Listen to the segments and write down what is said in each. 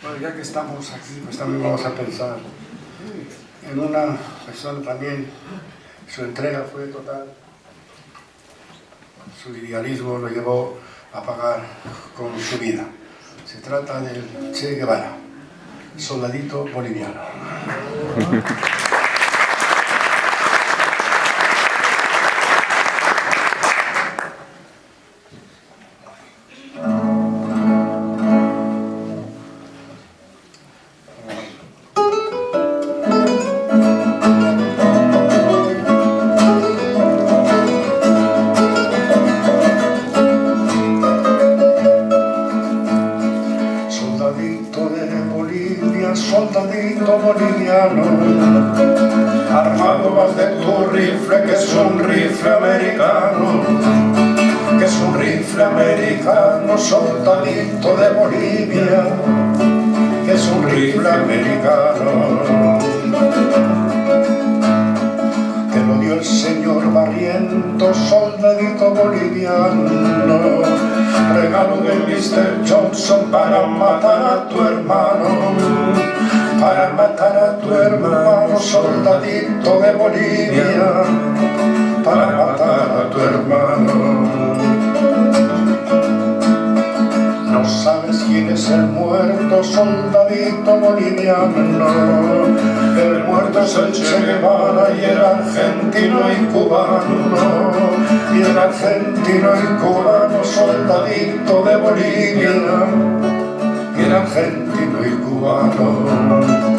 Bueno, ya que estamos aquí, pues también vamos a pensar en una persona también, su entrega fue total, su idealismo lo llevó a pagar con su vida. Se trata del Che Guevara, soldadito boliviano. Soldadito boliviano, armado vas de tu rifle, que es un rifle americano, que es un rifle americano, soldadito de Bolivia, que es un rifle americano. Te lo dio el señor Barrientos, soldadito boliviano, regalo de Mr. Johnson para matar a tu hermano, para matar a tu hermano, soldadito de Bolivia, para matar a tu hermano. No sabes quién es el muerto, soldadito boliviano. El muerto es el Che Guevara y el argentino y cubano. Y el argentino y cubano, soldadito de Bolivia. Y el argentino y cubano.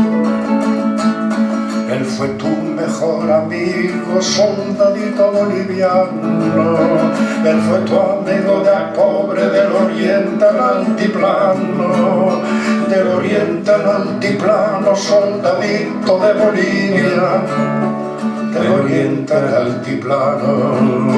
Él fue tu mejor amigo, soldadito boliviano. Él fue tu amigo de pobre del oriente al altiplano. Del oriente al altiplano, soldadito de Bolivia. Del oriente al altiplano.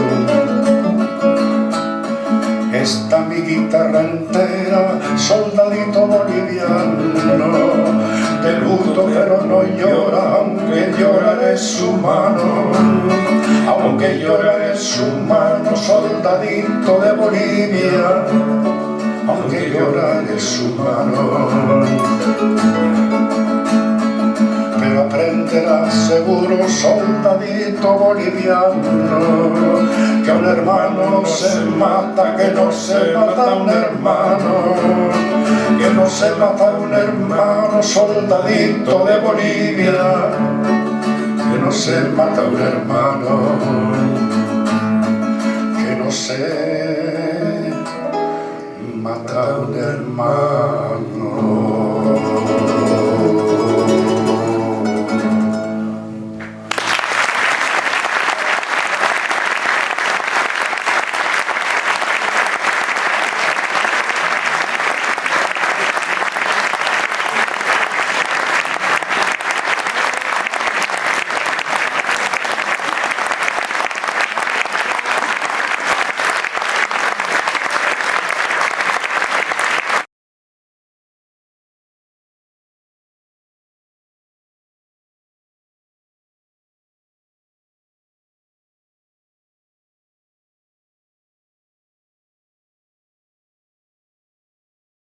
Esta mi guitarra entera, soldadito boliviano, de luto pero no llora, aunque llora es su mano, aunque llora es su mano, soldadito de Bolivia, aunque llora es su mano. Pero aprenderás seguro, soldadito boliviano, que un hermano no se mata, que no se mata un hermano, que no se mata un hermano, soldadito de Bolivia, que no se mata un hermano, que no se mata un hermano.